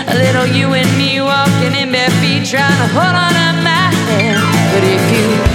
A little you and me walking in bare feet, trying to hold on to my hand. But if you